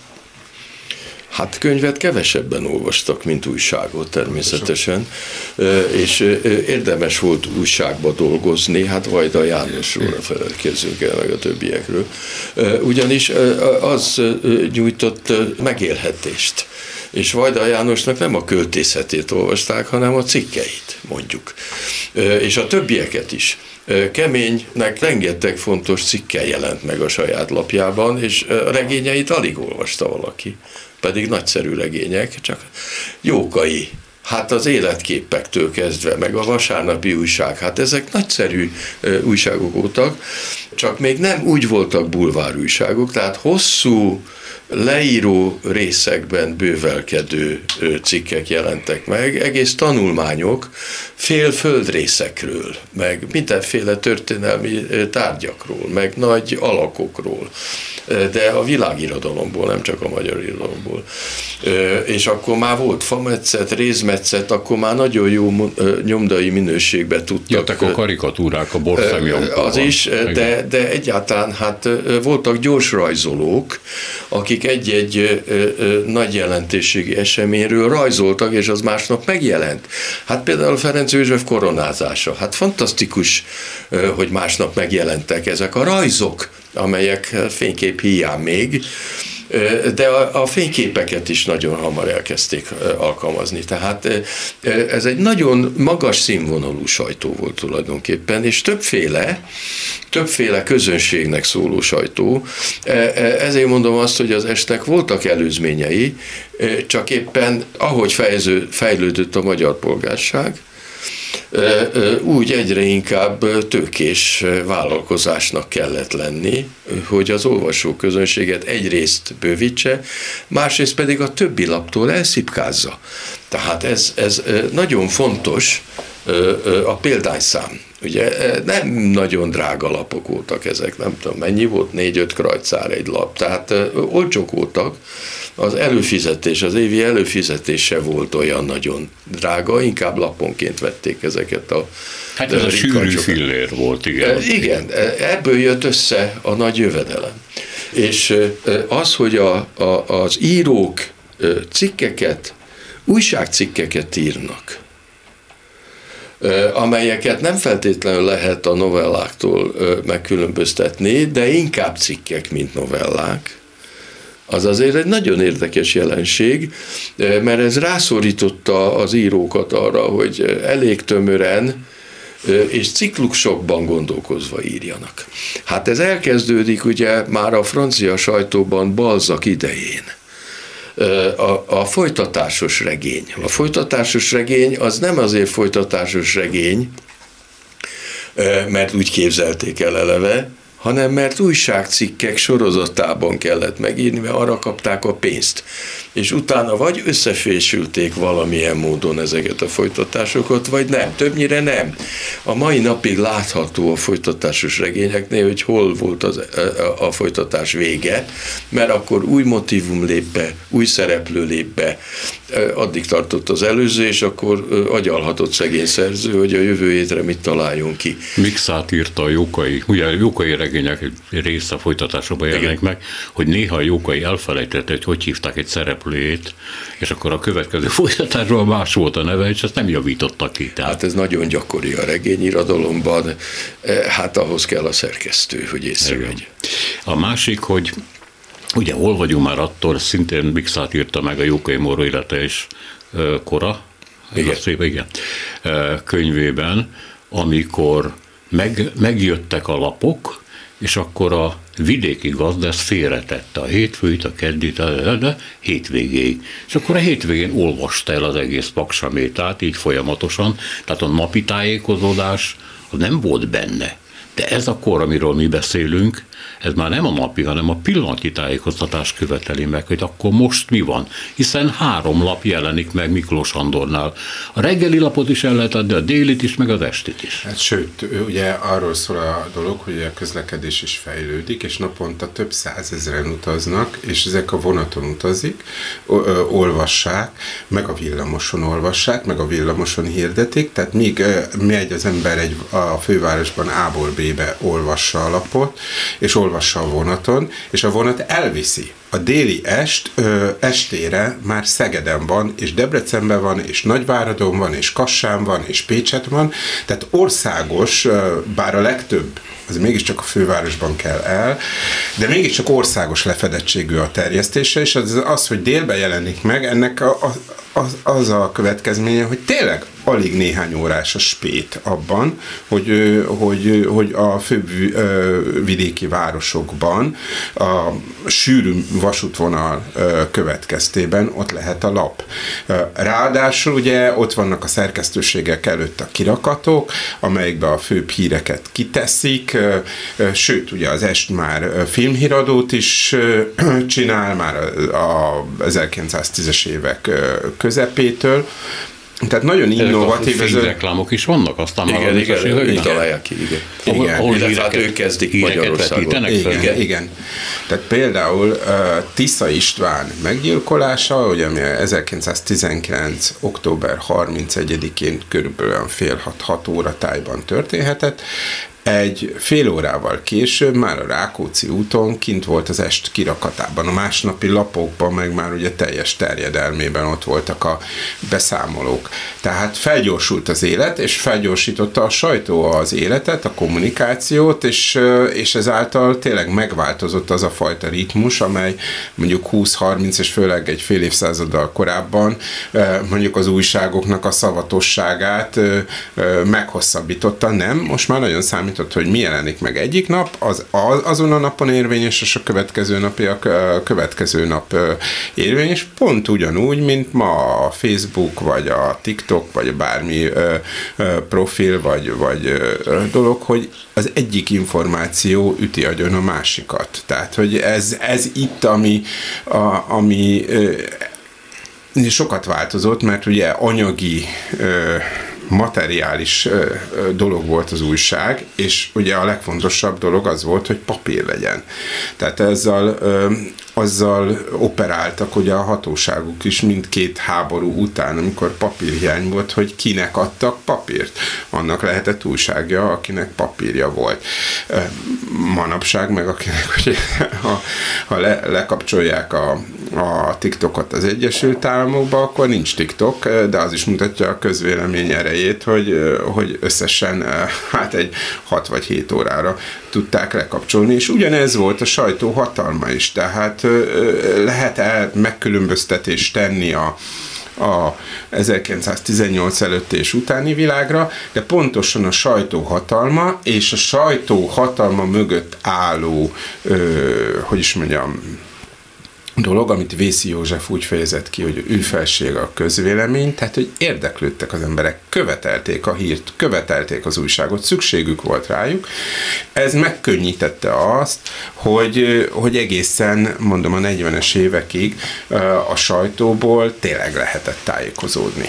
Hát könyvet kevesebben olvastak, mint újságot természetesen, és érdemes volt újságba dolgozni, hát Vajda Jánosról feledkezzünk el, meg a többiekről, ugyanis az nyújtott megélhetést. És Vajda Jánosnak nem a költészetét olvasták, hanem a cikkeit, mondjuk. És a többieket is. Keménynek rengeteg fontos cikke jelent meg a saját lapjában, és a regényeit alig olvasta valaki. Pedig nagyszerű regények, csak Jókai, hát az Életképektől kezdve, meg a Vasárnapi Újság, hát ezek nagyszerű újságok voltak, csak még nem úgy voltak bulvárújságok, tehát hosszú, leíró részekben bővelkedő cikkek jelentek meg, egész tanulmányok fél földrészekről, meg mindenféle történelmi tárgyakról, meg nagy alakokról, de a világirodalomból, nem csak a magyar irodalomból. És akkor már volt fametszet, rézmetszet, akkor már nagyon jó nyomdai minőségbe tudtak.
Jöttek a karikatúrák a borszemjonkban.
Az is, de, de egyáltalán hát voltak gyorsrajzolók, akik egy-egy nagy jelentőségi eseményről rajzoltak, és az másnap megjelent. Hát például Ferenc József koronázása. Hát fantasztikus, hogy másnap megjelentek ezek a rajzok, amelyek fénykép hiány még de a, a fényképeket is nagyon hamar elkezdték alkalmazni. Tehát ez egy nagyon magas színvonalú sajtó volt tulajdonképpen, és többféle, többféle közönségnek szóló sajtó. Ezért mondom azt, hogy az Estnek voltak előzményei, csak éppen ahogy fejező, fejlődött a magyar polgárság, úgy egyre inkább tőkés vállalkozásnak kellett lenni, hogy az olvasóközönséget egyrészt bővítse, másrészt pedig a többi laptól elszipkázza. Tehát ez, ez nagyon fontos, a példányszám. Ugye nem nagyon drága lapok voltak ezek, nem tudom mennyi volt, négy-öt krajcár egy lap, tehát olcsók voltak, az előfizetés, az évi előfizetés se volt olyan nagyon drága, inkább laponként vették ezeket a
Hát ez a sűrű fillér volt, igen.
Igen, ebből jött össze a nagy jövedelem. És az, hogy a, a, az írók cikkeket, újságcikkeket írnak, amelyeket nem feltétlenül lehet a novelláktól megkülönböztetni, de inkább cikkek, mint novellák, az azért egy nagyon érdekes jelenség, mert ez rászorította az írókat arra, hogy elég tömören és ciklusokban gondolkozva írjanak. Hát ez elkezdődik ugye már a francia sajtóban Balzac idején. A, a folytatásos regény. A folytatásos regény az nem azért folytatásos regény, mert úgy képzelték el eleve, hanem mert újságcikkek sorozatában kellett megírni, mert arra kapták a pénzt. És utána vagy összefésülték valamilyen módon ezeket a folytatásokat, vagy nem. Többnyire nem. A mai napig látható a folytatásos regényeknél, hogy hol volt az, a, a folytatás vége, mert akkor új motívum lép be, új szereplő lép be, addig tartott az előző, és akkor agyalhatott szegény szerző, hogy a jövő hétre mit találjon ki.
Mixát írta a Jókai, ugye a Jókai regények egy része folytatásokban jelenik meg, hogy néha a Jókai elfelejtette, hogy hogy hívták egy szereplőjét, és akkor a következő folytatásban más volt a neve, és ezt nem javítottak ki. Tehát.
Hát ez nagyon gyakori a regényirodalomban, hát ahhoz kell a szerkesztő, hogy észrevegye.
A másik, hogy ugye hol vagyunk már attól, szintén Mixát írta meg a Jókai Móró élete és kora,
igen.
Szép, igen, könyvében, amikor meg, megjöttek a lapok, és akkor a vidéki gazda ezt félretette a hétfőit, a keddit, a, de hétvégéig. És akkor a hétvégén olvasta el az egész Paksamétát, így folyamatosan, tehát a napi tájékozódás az nem volt benne. De ez a kor, amiről mi beszélünk, ez már nem a napi, hanem a pillanatnyi tájékoztatás követeli meg, hogy akkor most mi van. Hiszen három lap jelenik meg Miklós Andornál. A reggeli lapot is el lehet adni, a délit is, meg az estit is.
Hát sőt, ugye arról szól a dolog, hogy a közlekedés is fejlődik, és naponta több százezren utaznak, és ezek a vonaton utazik, olvassák, meg a villamoson olvassák, meg a villamoson hirdetik, tehát míg megy az ember egy, a fővárosban A-ból B-be olvassa a lapot, és olvassa a vonaton, és a vonat elviszi. A déli est ö, estére már Szegeden van, és Debrecenben van, és Nagyváradon van, és Kassán van, és Pécset van, tehát országos, ö, bár a legtöbb, az mégiscsak a fővárosban kell el, de mégiscsak országos lefedettségű a terjesztése, és az, az hogy délben jelenik meg, ennek a, a, az, az a következménye, hogy tényleg alig néhány órás a spét abban, hogy, hogy, hogy a főbb vidéki városokban a sűrű vasútvonal következtében ott lehet a lap. Ráadásul ugye ott vannak a szerkesztőségek előtt a kirakatok, amelyekbe a főbb híreket kiteszik, sőt, ugye az Est már filmhíradót is csinál, már a ezerkilencszáztízes évek közepétől. Tehát nagyon innovatív.
Ez a reklámok is vannak, aztán
igen,
már
igen, igen, így találják ki, igen.
Ahol,
igen.
ahol
Illetve hát ők kezdik Magyarországon.
Igen, igen, igen. Tehát például uh, Tisza István meggyilkolása, ugye ami ezerkilencszáztizenkilenc. október harmincegyedikén körülbelül fél hat, hat óra tájban történhetett. egy fél órával később már a Rákóczi úton kint volt az Est kirakatában, a másnapi lapokban meg már ugye teljes terjedelmében ott voltak a beszámolók. Tehát felgyorsult az élet, és felgyorsította a sajtó az életet, a kommunikációt, és, és ezáltal tényleg megváltozott az a fajta ritmus, amely mondjuk húsz-harminc és főleg egy fél évszázaddal korábban mondjuk az újságoknak a szavatosságát meghosszabbította. Nem, most már nagyon számít, hogy mi jelenik meg egyik nap, az, az azon a napon érvényes, és a következő napi a következő nap érvényes, pont ugyanúgy, mint ma a Facebook, vagy a TikTok, vagy bármi ö, ö, profil, vagy, vagy ö, dolog, hogy az egyik információ üti agyon a másikat. Tehát, hogy ez, ez itt, ami, a, ami ö, sokat változott, mert ugye anyagi ö, materiális dolog volt az újság, és ugye a legfontosabb dolog az volt, hogy papír legyen. Tehát ezzel, azzal operáltak ugye a hatóságuk is mindkét háború után, amikor papírhiány volt, hogy kinek adtak papírt. Annak lehetett újságja, akinek papírja volt. Manapság meg akinek, hogy ha, ha le, lekapcsolják a, a TikTokot az Egyesült Államokba, akkor nincs TikTok, de az is mutatja a közvélemény erejét, hogy, hogy összesen hát egy hat vagy hét órára tudták lekapcsolni, és ugyanez volt a sajtó hatalma is, tehát lehet-e megkülönböztetést tenni a a ezerkilencszáztizennyolc előtti és utáni világra, de pontosan a sajtó hatalma és a sajtó hatalma mögött álló, ö, hogy is mondjam, dolog, amit Vészi József úgy fejezett ki, hogy ő felsége a közvélemény, tehát, hogy érdeklődtek az emberek, követelték a hírt, követelték az újságot, szükségük volt rájuk. Ez megkönnyítette azt, hogy, hogy egészen, mondom, a negyvenes évekig a sajtóból tényleg lehetett tájékozódni.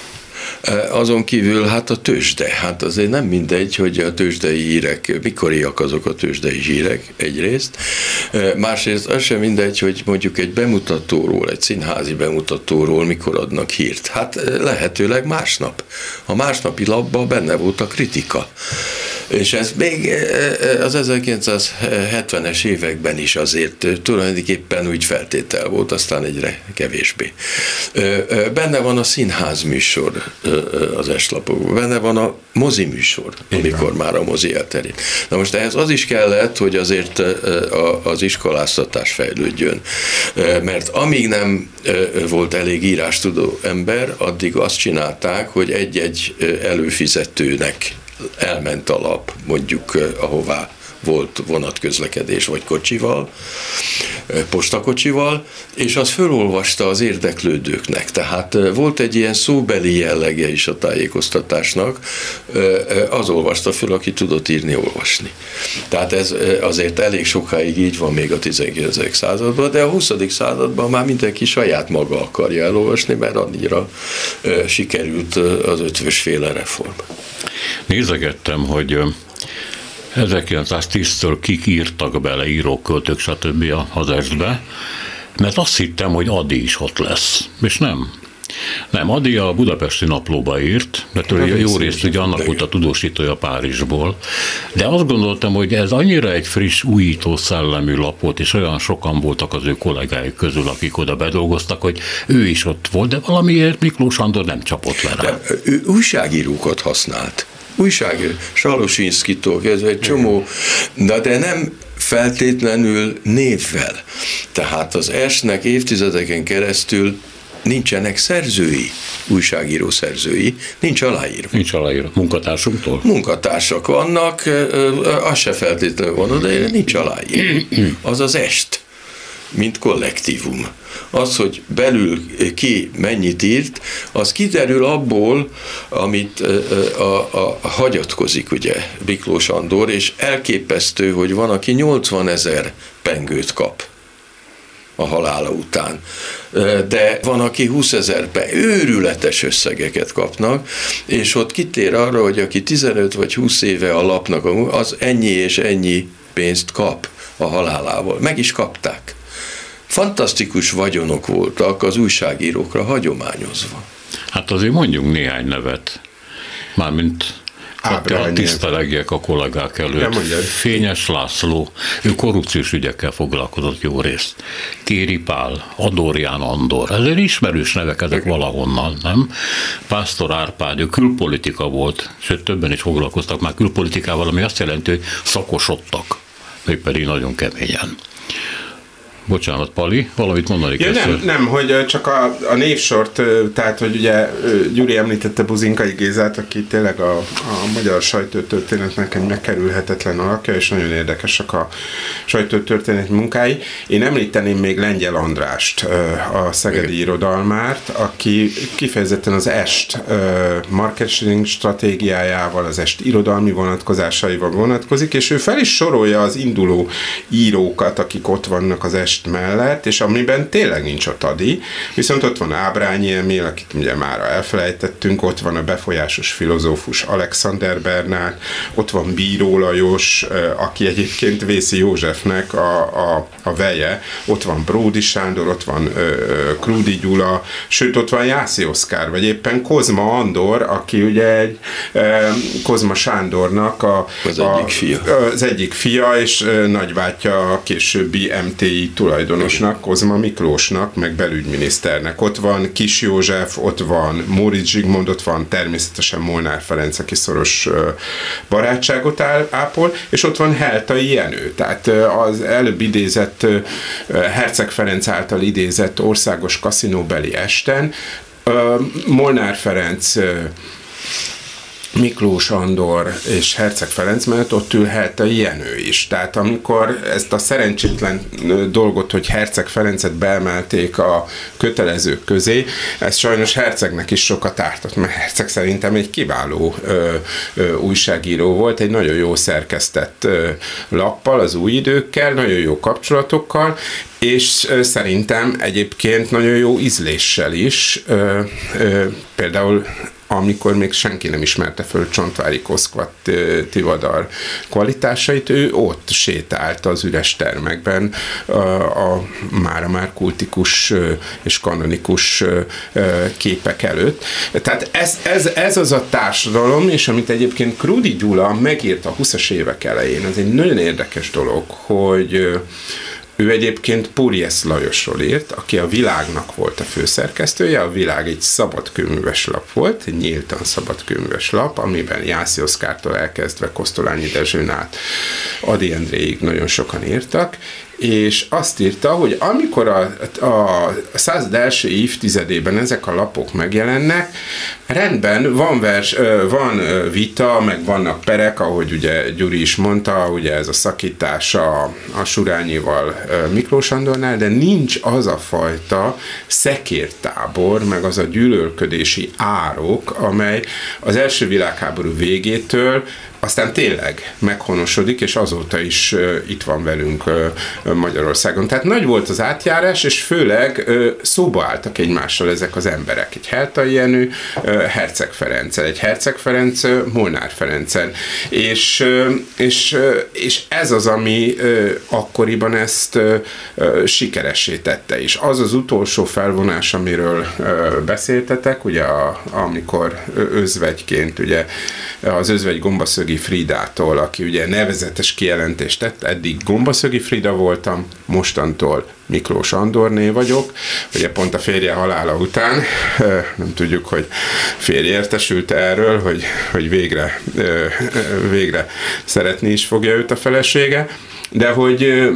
Azon kívül hát a tőzsde, hát azért nem mindegy, hogy a tőzsdei hírek, mikoriak azok a tőzsdei hírek egyrészt, másrészt az sem mindegy, hogy mondjuk egy bemutatóról, egy színházi bemutatóról mikor adnak hírt. Hát lehetőleg másnap. A másnapi lapban benne volt a kritika. És ez még az ezerkilencszázhetvenes években is azért tulajdonképpen úgy feltétel volt, aztán egyre kevésbé. Benne van a színház műsor az eslapokban, benne van a mozi műsor, amikor már a mozi elterjedt. Na most ehhez az is kellett, hogy azért az iskoláztatás fejlődjön, mert amíg nem volt elég írástudó ember, addig azt csinálták, hogy egy-egy előfizetőnek elment a lap, mondjuk ahová volt vonatközlekedés, vagy kocsival, postakocsival, és az fölolvasta az érdeklődőknek. Tehát volt egy ilyen szóbeli jellege is a tájékoztatásnak, az olvasta föl, aki tudott írni, olvasni. Tehát ez azért elég sokáig így van még a tizenkilencedik században, de a huszadik században már mindenki saját maga akarja elolvasni, mert annyira sikerült az ötvösféle reform.
Nézegettem, hogy ezerkilencszáztíztől kik írtak bele, írók, költők, stb. Az Estbe, mert azt hittem, hogy Ady is ott lesz, és nem. Nem, Ady a Budapesti Naplóba írt, mert ő jó részt ugye annak volt a tudósítója Párizsból, de azt gondoltam, hogy ez annyira egy friss, újító szellemű lap volt, és olyan sokan voltak az ő kollégáik közül, akik oda bedolgoztak, hogy ő is ott volt, de valamiért Miklós Andor nem csapott le rá.
De ő újságírókat használt. Újságíró, Salosinszkitól kezdve egy csomó, de, de nem feltétlenül névvel. Tehát az Estnek évtizedeken keresztül nincsenek szerzői, újságíró szerzői, nincs aláírva.
Nincs aláírva. Munkatársunktól?
Munkatársak vannak, az se feltétlenül van, de nincs aláírva. Az az Est, mint kollektívum. Az, hogy belül ki mennyit írt, az kiderül abból, amit a, a, a hagyatkozik, ugye, Miklós Andor, és elképesztő, hogy van, aki nyolcvanezer pengőt kap a halála után. De van, aki húszezer, őrületes összegeket kapnak, és ott kitér arra, hogy aki tizenöt vagy húsz éve a lapnak, az ennyi és ennyi pénzt kap a halálával. Meg is kapták. Fantasztikus vagyonok voltak az újságírókra hagyományozva.
Hát azért mondjunk néhány nevet. Mármint
ábrányért.
Tisztelegjek a kollégák előtt. Fényes László, ő korrupciós ügyekkel foglalkozott jó részt. Kéri Pál, Adorján Andor, ezért ismerős nevek ezek valahonnan, nem? Pásztor Árpád, ő külpolitika volt, sőt többen is foglalkoztak már külpolitikával, ami azt jelenti, hogy szakosodtak, mégpedig nagyon keményen. Bocsánat, Pali, valamit mondani
ja,
kell.
Nem, nem, hogy csak a, a névsort, tehát, hogy ugye Gyuri említette Buzinkai Gézát, aki tényleg a, a magyar sajtótörténetnek egy megkerülhetetlen alakja, és nagyon érdekesek a sajtótörténet munkái. Én említeném még Lengyel Andrást, a szegedi irodalmárt, aki kifejezetten az est marketing stratégiájával, az est irodalmi vonatkozásaival vonatkozik, és ő fel is sorolja az induló írókat, akik ott vannak az est mellett, és amiben tényleg nincs ott Ady, viszont ott van Ábrányi Emil, akit ugye már elfelejtettünk, ott van a befolyásos filozófus Alexander Bernát, ott van Bíró Lajos, aki egyébként Vészi Józsefnek a, a, a veje, ott van Bródi Sándor, ott van ö, Krúdy Gyula, sőt ott van Jászi Oszkár, vagy éppen Kozma Andor, aki ugye egy ö, Kozma Sándornak a,
az,
a,
egyik fia.
az egyik fia, és ö, nagybátyja a későbbi em té i tulajdonosnak, Kozma Miklósnak, meg belügyminiszternek. Ott van Kis József, ott van Móricz Zsigmond, ott van természetesen Molnár Ferenc, aki szoros barátságot ápol, és ott van Heltai Jenő. Tehát az előbb idézett Herceg Ferenc által idézett országos kaszinóbeli esten Molnár Ferenc, Miklós Andor és Herceg Ferenc mellett ott ül Heltai Jenő is. Tehát amikor ezt a szerencsétlen dolgot, hogy Herceg Ferencet beemelték a kötelezők közé, ez sajnos Hercegnek is sokat ártott, mert Herceg szerintem egy kiváló ö, ö, újságíró volt, egy nagyon jó szerkesztett ö, lappal, az Új Időkkel, nagyon jó kapcsolatokkal, és ö, szerintem egyébként nagyon jó ízléssel is. Ö, ö, például amikor még senki nem ismerte föl Csontváry Koszkvat Tivadar kvalitásait, ő ott sétált az üres termekben a, a mára már kultikus és kanonikus képek előtt. Tehát ez, ez, ez az a társadalom, és amit egyébként Krúdy Gyula megírt a húszas évek elején, az egy nagyon érdekes dolog, hogy ő egyébként Púriesz Lajosról írt, aki a Világnak volt a főszerkesztője. A Világ egy szabadkőműves lap volt, egy nyíltan szabadkőműves lap, amiben Jászi Oszkártól elkezdve Kosztolányi Dezsőn át Ady Endréig nagyon sokan írtak, és azt írta, hogy amikor a, a század első évtizedében ezek a lapok megjelennek, rendben, van, vers, van vita, meg vannak perek, ahogy ugye Gyuri is mondta, ugye ez a szakítás a, a Surányival Miklós Andornál, de nincs az a fajta szekértábor, meg az a gyűlölködési árok, amely az első világháború végétől aztán tényleg meghonosodik, és azóta is uh, itt van velünk uh, Magyarországon. Tehát nagy volt az átjárás, és főleg uh, szóba álltak egymással ezek az emberek. Egy Heltai Jenő, uh, Herceg Ferenccel, egy Herceg Ferenc, uh, Molnár Ferenccel. És, uh, és, uh, és ez az, ami uh, akkoriban ezt uh, uh, sikeressé tette. És az az utolsó felvonás, amiről uh, beszéltetek, ugye a, amikor özvegyként, ugye az özvegy Gombaszögi Fridától, aki ugye nevezetes kijelentést tett, eddig Gombaszögi Frida voltam, mostantól Miklós Andorné vagyok, ugye pont a férje halála után, nem tudjuk, hogy férje értesült erről, hogy, hogy végre, végre szeretni is fogja őt a felesége, de hogy,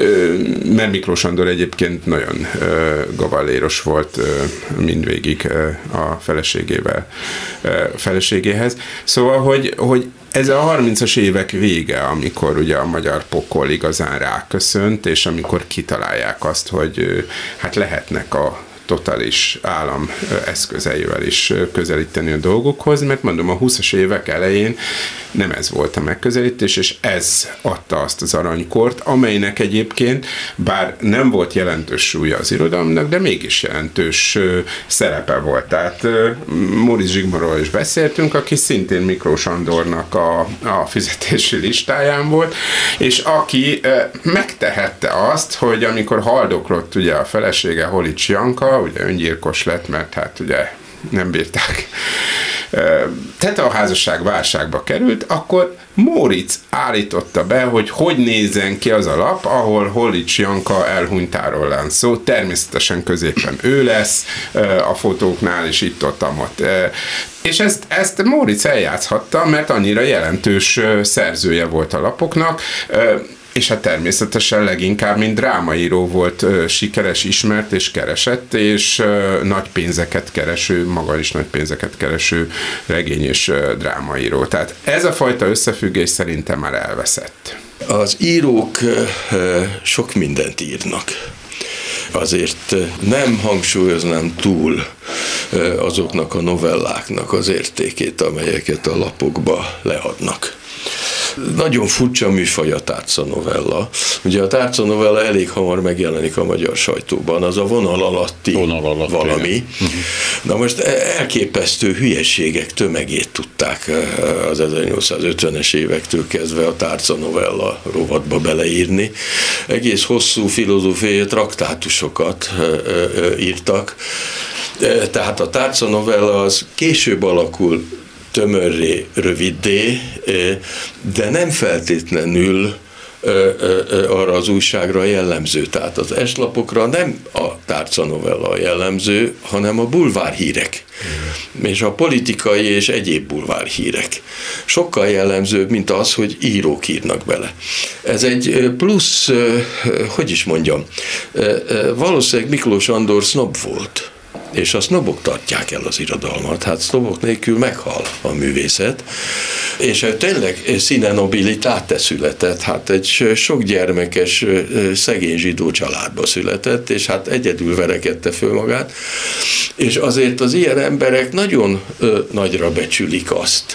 mert Miklós Andor egyébként nagyon gavalléros volt mindvégig a feleségével, feleségéhez. Szóval, hogy, hogy ez a harmincas évek vége, amikor ugye a magyar pokol igazán ráköszönt, és amikor kitalálják azt, hogy hát lehetnek a totális állam eszközeivel is közelíteni a dolgokhoz, mert mondom, a húszas évek elején nem ez volt a megközelítés, és ez adta azt az aranykort, amelynek egyébként, bár nem volt jelentős súlya az irodalomnak, de mégis jelentős szerepe volt. Tehát Móricz Zsigmondról is beszéltünk, aki szintén Miklós Andornak a, a fizetési listáján volt, és aki megtehette azt, hogy amikor haldoklott ugye a felesége Holics Janka, ugye öngyilkos lett, mert hát ugye nem bírták tehát a házasság válságba került, akkor Móricz állította be, hogy hogy nézzen ki az a lap, ahol Hollics Janka elhunytáról lenne szó, természetesen középen ő lesz a fotóknál, és itt-ott amott. És ezt, ezt Móricz eljátszhatta, mert annyira jelentős szerzője volt a lapoknak, és hát természetesen leginkább, mint drámaíró volt ö, sikeres, ismert és keresett, és ö, nagy pénzeket kereső, maga is nagy pénzeket kereső regény és ö, drámaíró. Tehát ez a fajta összefüggés szerintem már elveszett.
Az írók ö, sok mindent írnak. Azért nem hangsúlyoznám túl azoknak a novelláknak az értékét, amelyeket a lapokba leadnak. Nagyon furcsa műfaj a tárcanovella. Ugye a tárcanovella elég hamar megjelenik a magyar sajtóban, az a vonal alatti, vonal alatti valami. Uh-huh. Na most elképesztő hülyeségek tömegét tudták az ezernyolcszázötvenes évektől kezdve a tárcanovella rovatba beleírni. Egész hosszú filozófiai traktátusokat írtak. Tehát a tárcanovella az később alakul tömörré, röviddé, de nem feltétlenül arra az újságra jellemző. Tehát az eslapokra nem a tárcanovella jellemző, hanem a bulvárhírek. Mm. És a politikai és egyéb bulvárhírek. Sokkal jellemzőbb, mint az, hogy írók írnak bele. Ez egy plusz, hogy is mondjam, valószínűleg Miklós Andor sznob volt. És a sznobok tartják el az irodalmat, hát sznobok nélkül meghal a művészet, és tényleg színe nobilitáte született, hát egy sok gyermekes, szegény zsidó családba született, és hát egyedül verekedte föl magát, és azért az ilyen emberek nagyon nagyra becsülik azt,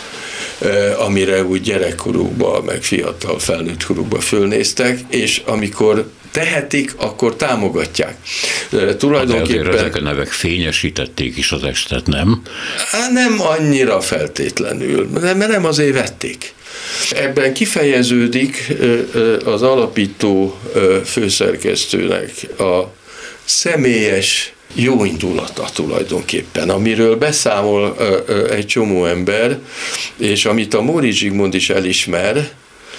amire úgy gyerekkorukban, meg fiatal felnőtt korukban fölnéztek, és amikor tehetik, akkor támogatják.
Tulajdonképpen... De ezek a nevek fényesítették is az estet, nem?
Nem annyira feltétlenül, mert nem azért vették. Ebben kifejeződik az alapító főszerkesztőnek a személyes jó indulata tulajdonképpen, amiről beszámol egy csomó ember, és amit a Móricz Zsigmond is elismer,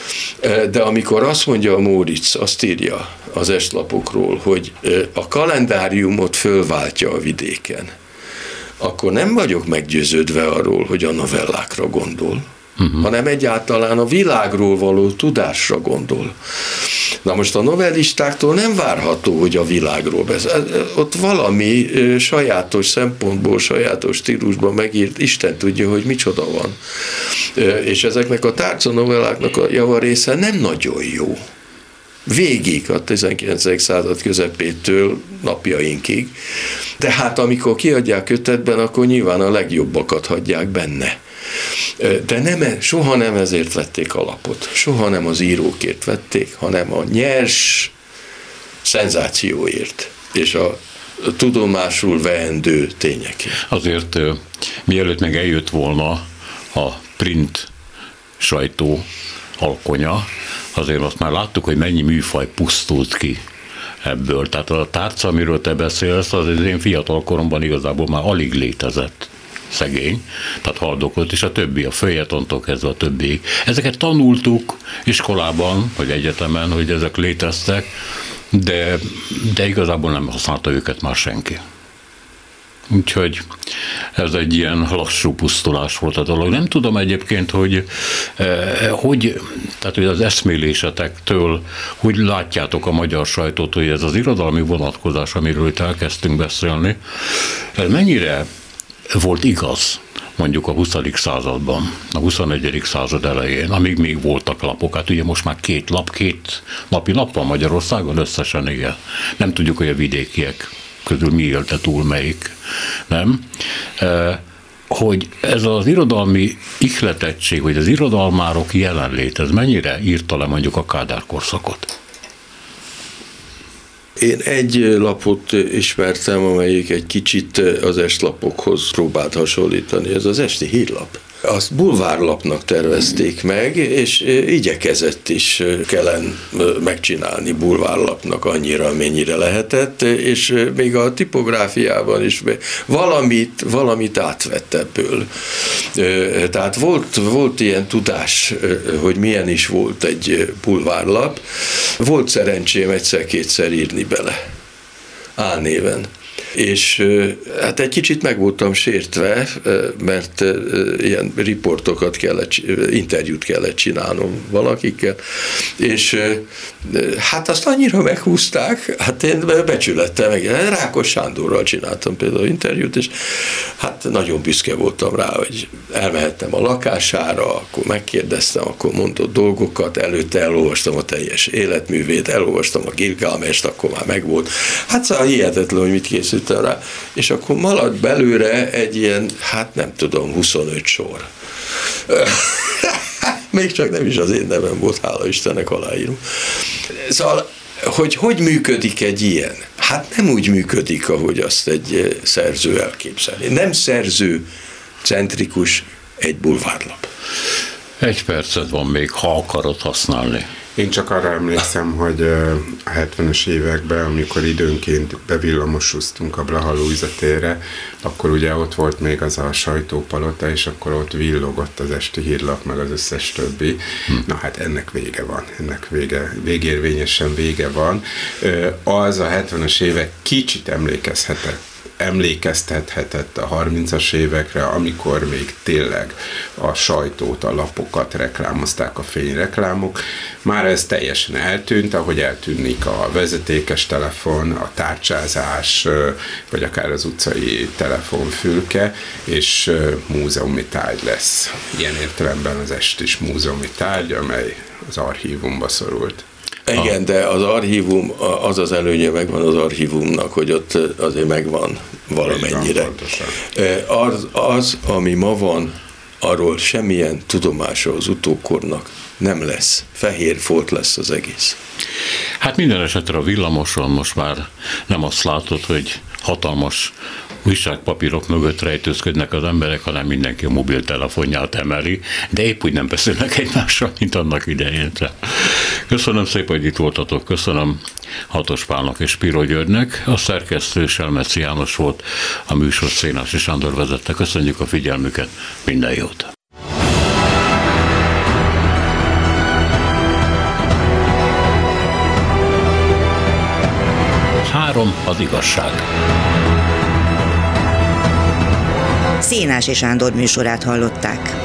de amikor azt mondja a Móricz, azt írja az estlapokról, hogy a kalendáriumot fölváltja a vidéken, akkor nem vagyok meggyőződve arról, hogy a novellákra gondol, uh-huh. hanem egyáltalán a világról való tudásra gondol. Na most a novellistáktól nem várható, hogy a világról beszél. Ott valami sajátos szempontból, sajátos stílusban megírt, Isten tudja, hogy micsoda van. És ezeknek a tárcanovelláknak a javarésze nem nagyon jó. Végig a tizenkilencedik század közepétől napjainkig. De hát amikor kiadják kötetben, akkor nyilván a legjobbakat hagyják benne. De nem, soha nem ezért vették a lapot, soha nem az írókért vették, hanem a nyers szenzációért és a tudomásul veendő tényekért.
Azért mielőtt meg eljött volna a print sajtó alkonya, azért azt már láttuk, hogy mennyi műfaj pusztult ki ebből. Tehát a tárca, amiről te beszélsz, az én fiatal koromban igazából már alig létezett. Szegény, tehát haldokolt, és a többi, a följetontól kezdve a többi. Ezeket tanultuk iskolában, vagy egyetemen, hogy ezek léteztek, de, de igazából nem használta őket már senki. Úgyhogy ez egy ilyen lassú pusztulás volt a dolog. Nem tudom egyébként, hogy, eh, hogy tehát hogy az eszmélésetektől, hogy látjátok a magyar sajtót, hogy ez az irodalmi vonatkozás, amiről itt elkezdtünk beszélni, ez mennyire volt igaz mondjuk a huszadik században, a huszonegyedik század elején, amíg még voltak lapok. Hát ugye most már két lap, két napi lap van Magyarországon összesen, igen. Nem tudjuk, hogy a vidékiek közül mi élte túl melyik, nem? E, hogy ez az irodalmi ihletettség, vagy az irodalmárok jelenlét, ez mennyire írta le mondjuk a Kádár korszakot?
Én egy lapot ismertem, amelyik egy kicsit az estlapokhoz próbált hasonlítani, ez az Esti Hírlap. azt bulvárlapnak tervezték meg, és igyekezett is Kellen megcsinálni bulvárlapnak annyira, amennyire lehetett, és még a tipográfiában is valamit, valamit átvett ebből. Tehát volt, volt ilyen tudás, hogy milyen is volt egy bulvárlap. Volt szerencsém egyszer-kétszer írni bele álnéven. És hát egy kicsit meg voltam sértve, mert ilyen riportokat kellett, interjút kellett csinálnom valakikkel, és hát azt annyira meghúzták, hát én becsülettem meg. Rákos Sándorral csináltam például interjút, és hát nagyon büszke voltam rá, hogy elmehettem a lakására, akkor megkérdeztem, akkor mondott dolgokat, előtte elolvastam a teljes életművét, elolvastam a Gilgamest, akkor már megvolt. Hát szóval hihetetlen, hogy mit készült rá, és akkor maradt belőle egy ilyen, hát nem tudom, huszonöt sor. Még csak nem is az én nevem volt, hála Istennek aláírom. Szóval, hogy hogy működik egy ilyen? Hát nem úgy működik, ahogy azt egy szerző elképzelni. Nem szerző centrikus egy bulvárlap.
Egy percet van még, ha akarod használni.
Én csak arra emlékszem, hogy a hetvenes években, amikor időnként bevillamosoztunk a Blaha Lujza térre, akkor ugye ott volt még az a sajtópalota, és akkor ott villogott az esti hírlap, meg az összes többi. Hm. Na hát ennek vége van, ennek vége, végérvényesen vége van. Az a hetvenes évek kicsit emlékezhetett, emlékeztethetett a harmincas évekre, amikor még tényleg a sajtót, a lapokat reklámozták, a fényreklámok. Már ez teljesen eltűnt, ahogy eltűnik a vezetékes telefon, a tárcsázás, vagy akár az utcai telefonfülke, és múzeumi tárgy lesz. Ilyen értelemben az est is múzeumi tárgy, amely az archívumba szorult.
Igen, de az archívum, az az előnye megvan az archívumnak, hogy ott azért megvan valamennyire. Az, az, ami ma van, arról semmilyen tudomása az utókornak nem lesz. Fehér folt lesz az egész.
Hát minden esetre a villamoson most már nem azt látod, hogy hatalmas újságpapírok mögött rejtőzködnek az emberek, hanem mindenki a mobiltelefonját emeli, de épp úgy nem beszélnek egymással, mint annak idején. Köszönöm szépen, hogy itt voltatok, köszönöm Hatos Pálnak és Spiro Györgynek, a szerkesztő Selmeci János volt, a műsor Szénási Sándor vezette. Köszönjük a figyelmüket, minden jót! Három az igazság.
Szénási Sándor műsorát hallották.